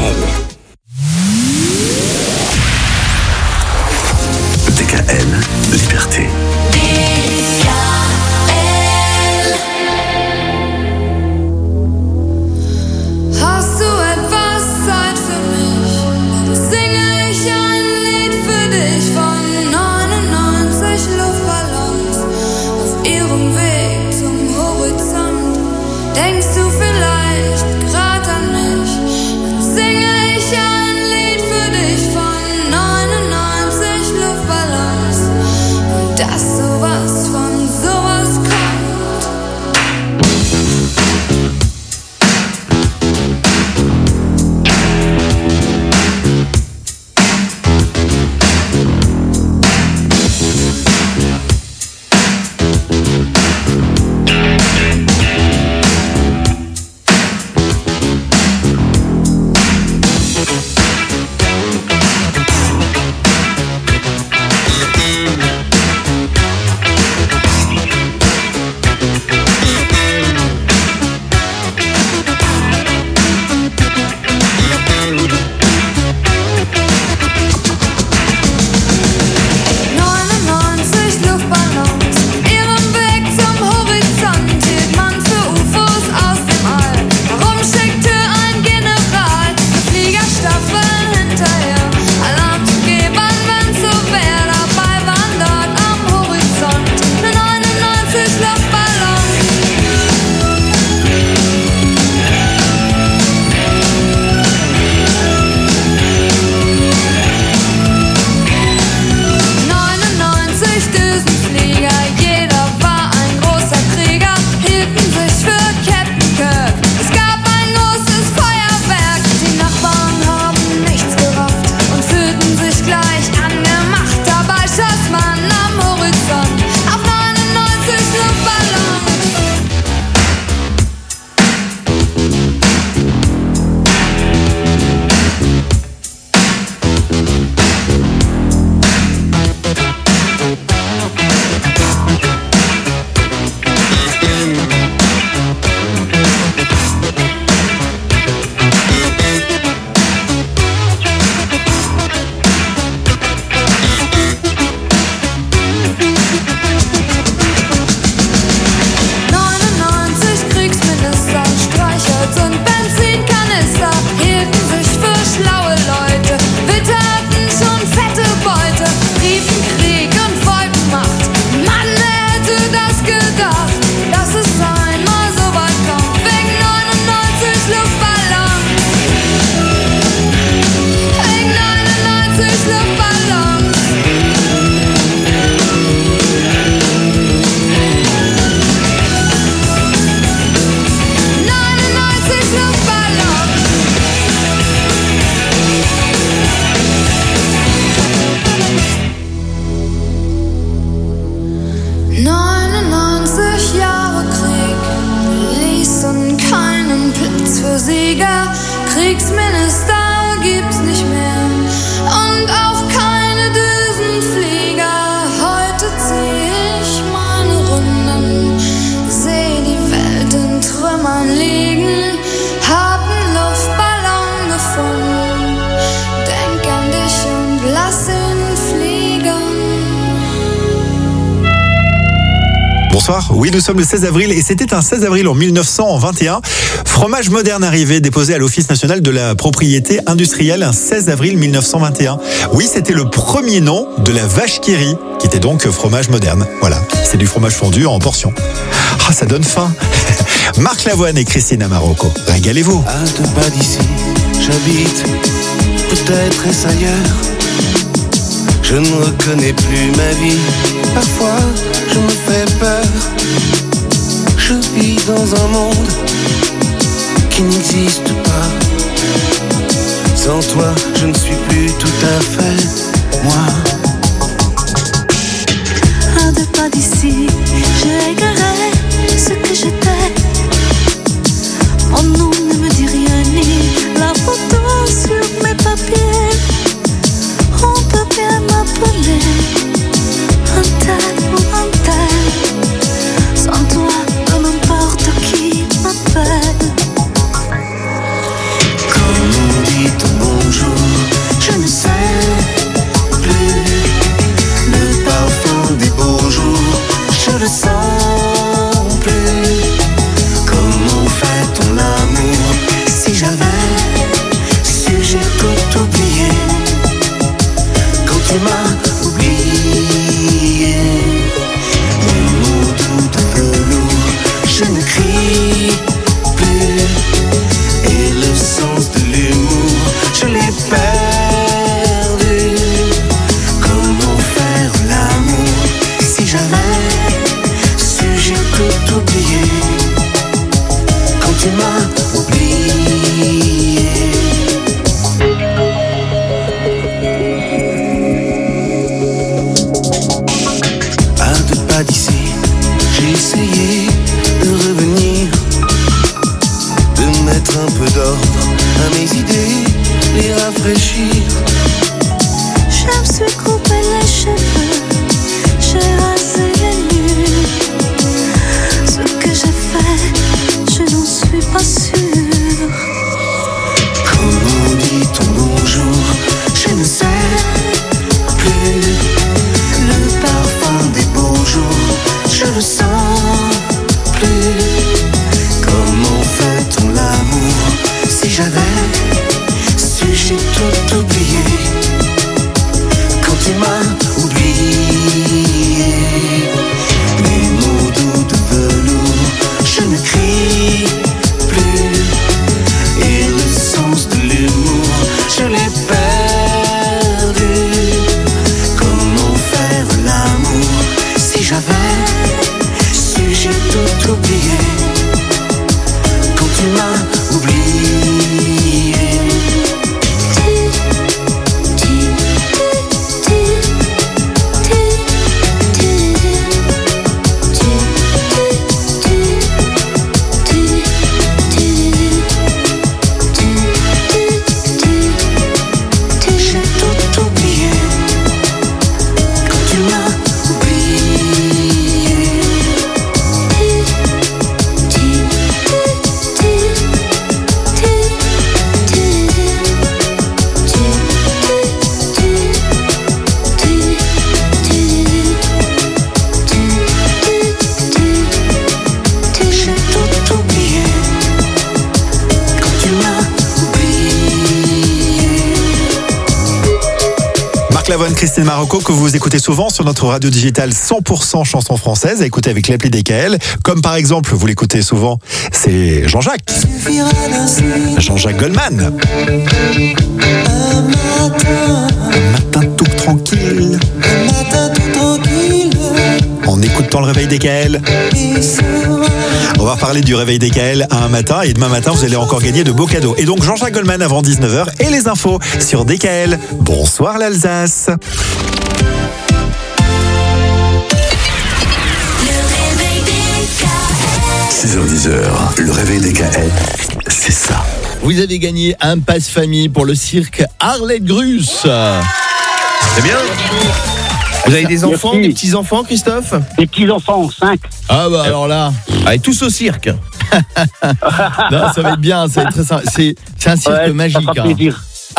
D K L, liberté. Hast du etwas Zeit für mich? Dann singe ich ein Lied für dich von neunundneunzig Luftballons auf ihrem Weg zum Horizont. Denkst du vielleicht grad an mich? Dann singe ich ein Lied für dich von neunundneunzig Luftballons und dass sowas von sowas kommt. Bonsoir. Oui, nous sommes le seize avril et c'était un seize avril en mille neuf cent vingt et un. Fromage moderne arrivé, déposé à l'Office national de la propriété industrielle un seize avril mille neuf cent vingt et un. Oui, c'était le premier nom de la vache qui rit, qui était donc fromage moderne. Voilà, c'est du fromage fondu en portions. Ah, ça donne faim. Marc Lavoine et Christina Marocco, régalez-vous. À deux pas d'ici, j'habite, peut-être est-ce ailleurs. Je ne reconnais plus ma vie, parfois je me fais peur. Je vis dans un monde qui n'existe pas. Sans toi, je ne suis plus tout à fait moi. À deux pas d'ici, j'ai égaré ce que j'étais. Mon nom ne me dit rien, ni la photo sur mes papiers. On peut bien m'appeler un tel ou un tel. Sans toi, peu m'importe qui m'appelle. Comme on dit ton bonjour, je ne sais plus. Le parfum des beaux jours, je le sens plus. Comment fait ton amour? Si j'avais su, j'ai tout oublié. Quand tu m'as oublié, les mots doux de velours, je ne crie plus. Et le sens de l'humour, je l'ai perdu. Comment faire l'amour? Si j'avais su, j'ai tout oublié. Quand tu m'as oublié. À deux pas d'ici, j'ai essayé de revenir, de mettre un peu d'ordre à mes idées, les rafraîchir. Je me suis coupé les cheveux, j'ai rasé les nues. Ce que j'ai fait, je n'en suis pas sûre. Comment on dit ton bonjour, je ne sais plus. Le parfum des beaux jours, je le sens plus. Comment fait-on l'amour? Si j'avais su, j'ai tout oublié. Quand tu m'as oublié, les mots doux de velours, je ne crie plus. Et le sens de l'humour, je l'ai perdu. Comment faire l'amour? Si j'avais su, j'ai tout oublié. Quand tu m'as oublié. J'ai tout oublié. Quand tu m'as oublié. J'ai tout oublié. Quand tu m'as oublié. Marc Lavoine, Christine Marocco, que vous écoutez souvent sur notre radio digitale cent pour cent chansons françaises, à écouter avec l'appli D K L. Comme par exemple, vous l'écoutez souvent, c'est Jean-Jacques. Jean-Jacques Goldman. Un matin, Un matin tout tranquille, un matin tout tranquille. en écoutant le réveil D K L. Il sera On va reparler du réveil D K L un matin et demain matin, vous allez encore gagner de beaux cadeaux. Et donc Jean-Jacques Goldman avant dix-neuf heures et les infos sur D K L. Bonsoir l'Alsace. six heures dix, le réveil D K L, c'est ça. Vous avez gagné un passe famille pour le cirque Arlette Grus. C'est bien. Vous avez des enfants, Merci. des petits-enfants, Christophe? Des petits-enfants, cinq. Ah bah alors là, allez, tous au cirque. non, ça va être bien, ça va être très sympa. C'est, c'est un cirque Ouais, ça magique. fera hein. plaisir.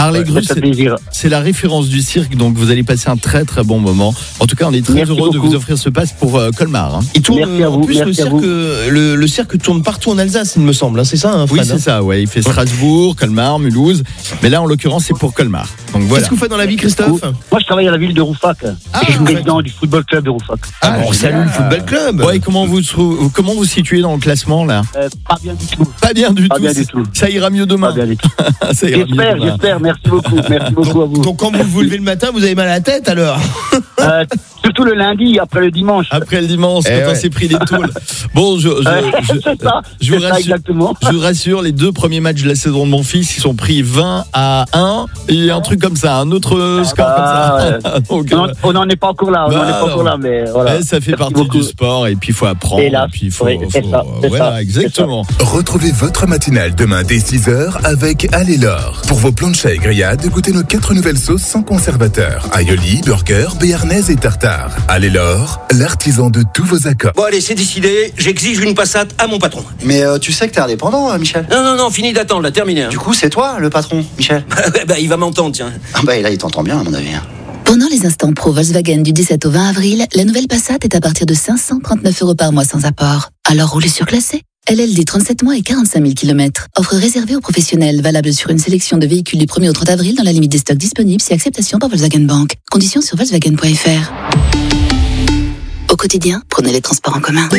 Harley Ouais, Grue, ça fait c'est, plaisir. c'est la référence du cirque, donc vous allez passer un très très bon moment. En tout cas, on est très Merci heureux de beaucoup. vous offrir ce pass pour euh, Colmar. hein. Il tourne, Merci à En vous, plus, le merci à cirque, vous. le, le cirque tourne partout en Alsace, il me semble. hein, C'est ça, hein, Oui, Fred, c'est hein ça, ouais. Il fait Strasbourg, Colmar, Mulhouse. Mais là, en l'occurrence, c'est pour Colmar. Donc voilà. Qu'est-ce que vous faites dans la vie, Christophe? Moi, je travaille à la ville de Roufac. Ah, je suis président du football club deRoufac. Ah, bon, salut le football club. Ouais, comment vous trou- comment vous situez dans le classement là? Euh, pas bien du tout. Pas bien du Pas tout. bien du tout. Ça ira mieux demain. Pas bien du tout. Ça ira mieux J'espère, demain. j'espère. Merci beaucoup. Merci beaucoup à vous. Donc quand vous vous levez le matin, vous avez mal à la tête alors? Euh, surtout le lundi, après le dimanche. Après le dimanche, Eh quand ouais. on s'est pris des tôles. Bon, je, je, Ouais, je, c'est ça, je vous c'est ça, rassure, exactement. je vous rassure, les deux premiers matchs de la saison de mon fils, ils sont pris vingt à un et un truc comme ça, un autre score Ah, comme ça. Donc, on euh, on n'en est pas encore là, on n'en bah, est pas non. encore là, mais voilà. ouais, ça fait Merci partie beaucoup. du sport et puis il faut apprendre. Et là, et puis il faut, oui, c'est faut- ça, c'est voilà, ça, exactement. Retrouvez votre matinale demain dès six heures avec Allez-Laure. Pour vos planchas et grillades, goûtez nos quatre nouvelles sauces sans conservateur. Aioli, burger, béarnaise et tartare. Allez-Laure, l'artisan de tous vos accords. Bon allez, c'est décidé, j'exige une passate à mon patron. Mais euh, tu sais que t'es indépendant, euh, Michel. Non, non, non, fini d'attendre, là, terminé. Hein. Du coup, c'est toi, le patron, Michel. bah, il va m'entendre, tiens. Ah bah, et là, il t'entend bien, à mon avis. hein. Pendant les instants pro Volkswagen du dix-sept au vingt avril, la nouvelle Passat est à partir de cinq cent trente-neuf euros par mois sans apport. Alors roulez surclassé. L L D trente-sept mois et quarante-cinq mille kilomètres. Offre réservée aux professionnels, valable sur une sélection de véhicules du premier au trente avril dans la limite des stocks disponibles si acceptation par Volkswagen Bank. Conditions sur volkswagen point f r. Au quotidien, prenez les transports en commun.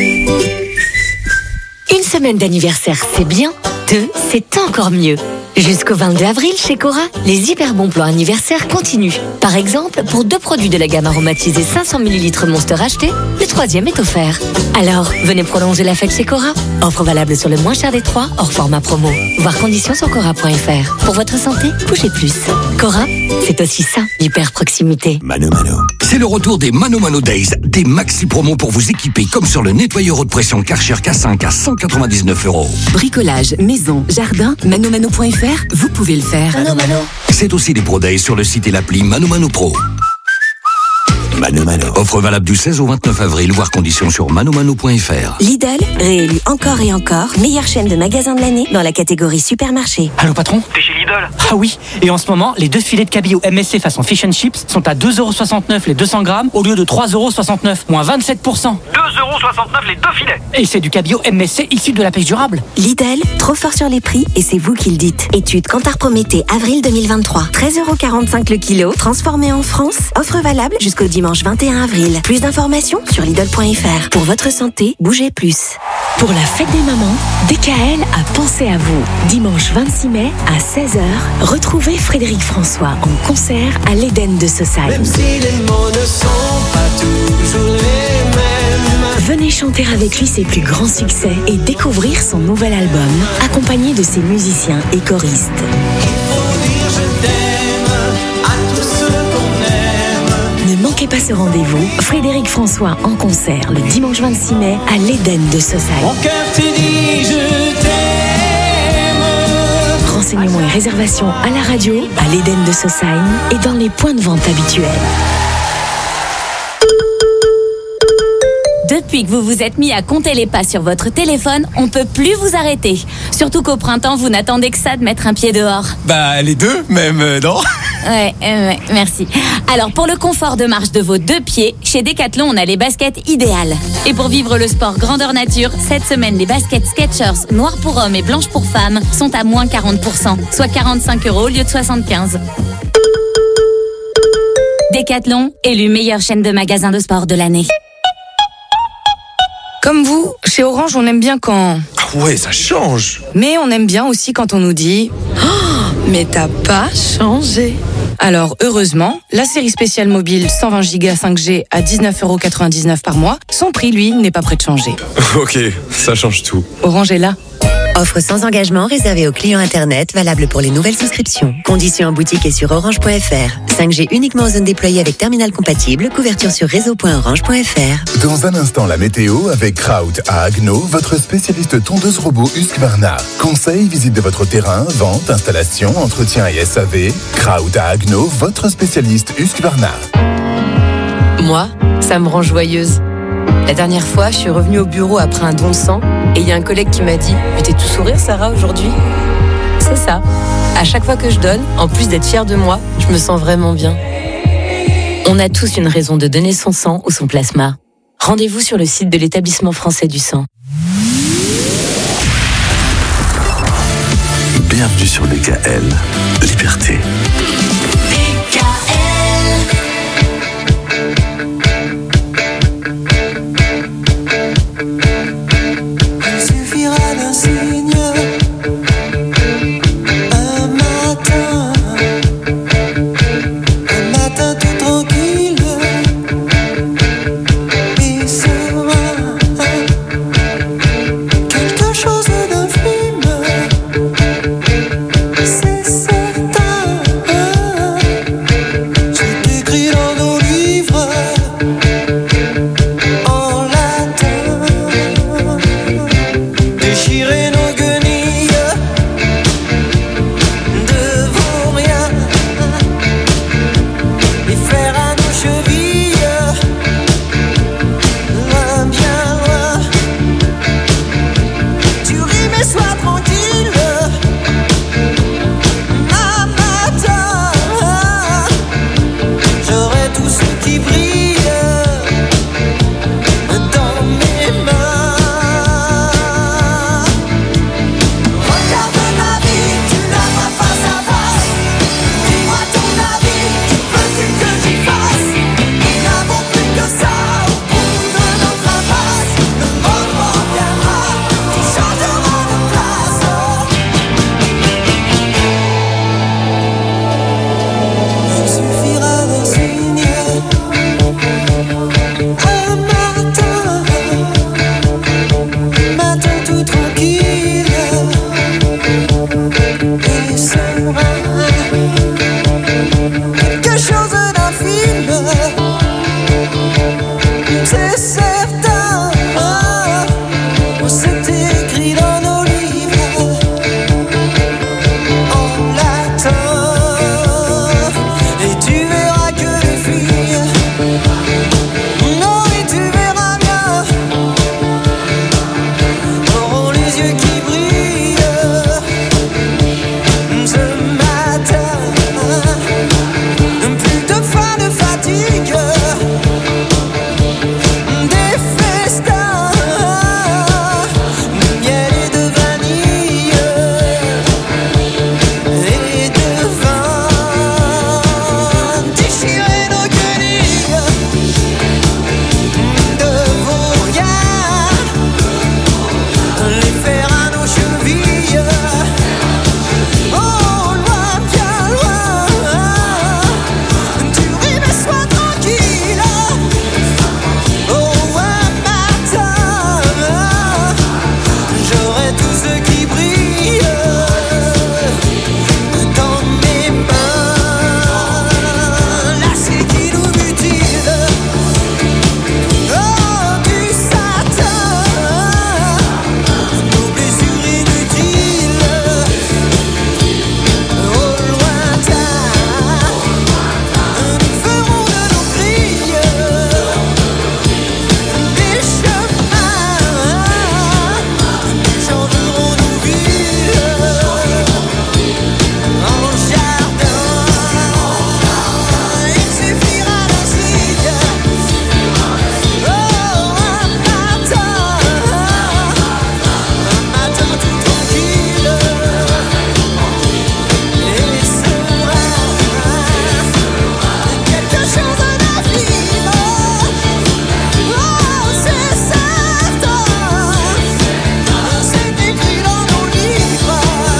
Une semaine d'anniversaire, c'est bien. Deux, c'est encore mieux. Jusqu'au vingt-deux avril, chez Cora, les hyper bons plans anniversaires continuent. Par exemple, pour deux produits de la gamme aromatisée cinq cents millilitres Monster achetés, le troisième est offert. Alors, venez prolonger la fête chez Cora. Offre valable sur le moins cher des trois, hors format promo. Voir conditions sur cora point f r. Pour votre santé, bougez plus. Cora, c'est aussi ça, l'hyper proximité. Mano Mano. C'est le retour des Mano Mano Days, des maxi promos pour vous équiper comme sur le nettoyeur haute pression Karcher K cinq à cent quatre-vingt-dix-neuf euros. Bricolage, maison, jardin, mano mano point f r, vous pouvez le faire. Mano Mano. C'est aussi des Pro Days sur le site et l'appli Mano Mano Pro. Mano Mano. Offre valable du seize au vingt-neuf avril, voire conditions sur mano mano point f r. Lidl, réélu encore et encore, meilleure chaîne de magasins de l'année dans la catégorie supermarché. Allô patron? T'es chez Lidl? Ah oui, et en ce moment, les deux filets de cabillaud M S C façon Fish and Chips sont à deux euros soixante-neuf les deux cents grammes au lieu de trois euros soixante-neuf, moins vingt-sept pour cent. deux euros soixante-neuf les deux filets. Et c'est du cabillaud M S C issu de la pêche durable. Lidl, trop fort sur les prix et c'est vous qui le dites. Étude Kantar Prométhée, avril deux mille vingt-trois. treize euros quarante-cinq le kilo, transformé en France. Offre valable jusqu'au dimanche vingt et un avril. Plus d'informations sur Lidl point f r. Pour votre santé, bougez plus. Pour la fête des mamans, D K L a pensé à vous. Dimanche vingt-six mai à seize heures, retrouvez Frédéric François en concert à l'Éden de Saussaye. Même si les mots ne sont pas toujours les mêmes. Venez chanter avec lui ses plus grands succès et découvrir son nouvel album, accompagné de ses musiciens et choristes. Ne manquez pas ce rendez-vous. Frédéric François en concert le dimanche vingt-six mai à l'Éden de Saussaye. Mon cœur te dit je t'aime. Renseignements et réservations à la radio, à l'Éden de Saussaye et dans les points de vente habituels. Depuis que vous vous êtes mis à compter les pas sur votre téléphone, on peut plus vous arrêter. Surtout qu'au printemps, vous n'attendez que ça de mettre un pied dehors. Bah, les deux, même, euh, non? Ouais, euh, ouais, merci. Alors, pour le confort de marche de vos deux pieds, chez Decathlon, on a les baskets idéales. Et pour vivre le sport grandeur nature, cette semaine, les baskets Skechers, noires pour hommes et blanches pour femmes, sont à moins quarante pour cent, soit quarante-cinq euros au lieu de soixante-quinze. Decathlon, élu meilleure chaîne de magasins de sport de l'année. Comme vous, chez Orange, on aime bien quand... Ah ouais, ça change. Mais on aime bien aussi quand on nous dit oh, « Mais t'as pas changé !» Alors, heureusement, la série spéciale mobile cent vingt giga cinq G à dix-neuf euros quatre-vingt-dix-neuf par mois, son prix, lui, n'est pas prêt de changer. Ok, ça change tout. Orange est là. Offre sans engagement réservée aux clients Internet, valable pour les nouvelles souscriptions. Conditions en boutique et sur orange point f r. cinq G uniquement en zone déployée avec terminal compatible. Couverture sur réseau point orange point f r. Dans un instant, la météo avec Kraut à Agno, votre spécialiste tondeuse robot Husqvarna. Conseils, visite de votre terrain, vente, installation, entretien et S A V. Kraut à Agno, votre spécialiste Husqvarna. Moi, ça me rend joyeuse. La dernière fois, je suis revenue au bureau après un don de sang et il y a un collègue qui m'a dit « Mais t'es tout sourire, Sarah, aujourd'hui ?» C'est C'est ça. À chaque fois que je donne, en plus d'être fière de moi, je me sens vraiment bien. On a tous une raison de donner son sang ou son plasma. Rendez-vous sur le site de l'Établissement français du sang. Bienvenue sur D K L, Liberté. Il suffira d'un signe, un matin, un matin tout tranquille et serein, quelque chose d'infime, c'est certain. C'est écrit dans nos livres en latin. Déchirer nos guenilles devant rien et faire à nos chevilles loin, bien loin. Tu ris mais sois tranquille, ma matin. J'aurai tout ce qui brille dans mes mains. Regarde ma vie, tu l'as pas face à face. Dis-moi ton avis, que veux-tu que j'y fasse? Nous n'avons plus que ça au bout de notre impasse. Le moment viendra qui changera de place. Il suffira d'un signe, un matin, matin tout tranquille et serein, quelque chose d'infime, c'est certain. C'est écrit dans nos livres en latin, et tu verras que les filles, non, et tu verras bien, auront les yeux qui brillent ce matin. Plus de faim, de fatigue, des festins de miel et de vanille et de vin. Déchirer nos guenilles devant rien, les faire à nos chevilles, oh loin, bien loin. Tu ris mais sois tranquille, oh un matin, j'aurai tout ce qui brille dans mes mains. Là c'est qui nous mutile, oh du satin, nos blessures inutiles au lointain. Nous ferons de nos grilles des chemins, nous changerons nos villes en jardin. Il suffira d'un signe, oh un matin, un matin tout tranquille et serein, quelque chose d'infime, oh c'est certain. C'est écrit dans nos livres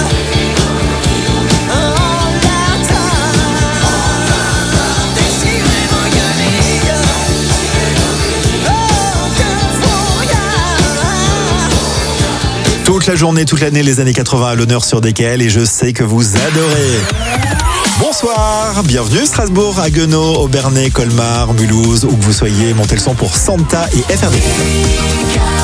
en latin. Déchirer nos guenilles, oh que vaut rien. Toute la journée, toute l'année, les années quatre-vingts à l'honneur sur D K L, et je sais que vous adorez. Bonsoir, bienvenue Strasbourg, Haguenau, Aubernais, Colmar, Mulhouse, où que vous soyez, montez le son pour Santa et F R D.